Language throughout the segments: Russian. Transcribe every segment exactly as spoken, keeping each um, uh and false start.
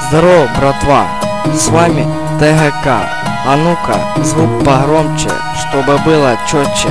Здорово, братва, с вами ТГК. А ну-ка, звук погромче, чтобы было четче.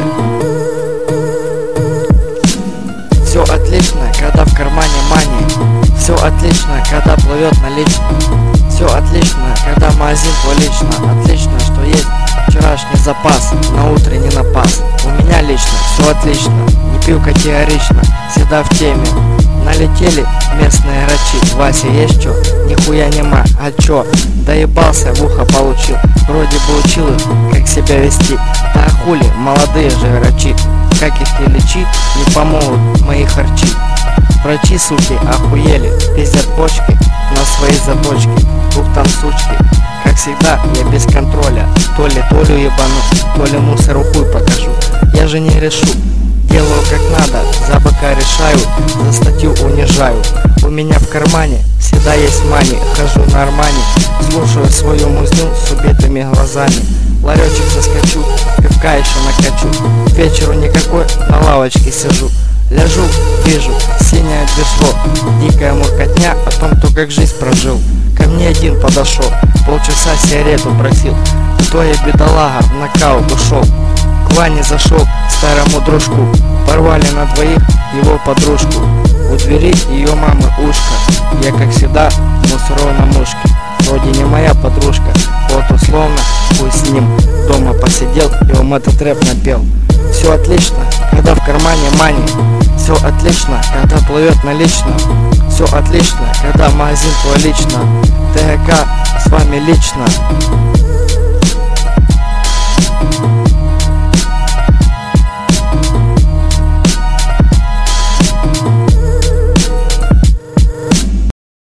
Все отлично, когда в кармане мани. Все отлично, когда плывет наличный. Все отлично, когда магазин твой лично. Отлично, что есть вчерашний запас, на утренний напас. У меня лично все отлично, не пью категорично, всегда в теме. Налетели местные грачи. Вася, есть чё? Нихуя нема. А чё? Доебался, в ухо получил. Вроде бы учил их, как себя вести. Да хули, молодые же грачи. Как их не лечи, не помогут мои харчи. Врачи, суки, охуели, пиздят почки на свои заточки. Ух там сучки. Как всегда, я без контроля. То ли Толю ебану, то ли мусору хуй покажу. Я же не решу. Делаю как надо, за быка решаю, за статью унижаю. У меня в кармане всегда есть мани. Хожу на Армани, слушаю свою музню с убитыми глазами. Ларечек заскочу, пивка еще накачу. К вечеру никакой, на лавочке сижу. Ляжу, вижу, синее движло. Дикая муркотня о том, кто как жизнь прожил. Ко мне один подошел, полчаса сигарету просил. Кто я, бедолага, в нокаут ушел. К Ване зашел, к старому дружку. Порвали на двоих его подружку. У двери ее мамы ушко. Я, как всегда, мусору на мушке. Вроде не моя подружка, вот условно, хуй с ним. Дома посидел и вам этот рэп напел. Все отлично, когда в кармане мани. Все отлично, когда плывет налично. Все отлично, когда магазин твой лично. ТГК с вами лично.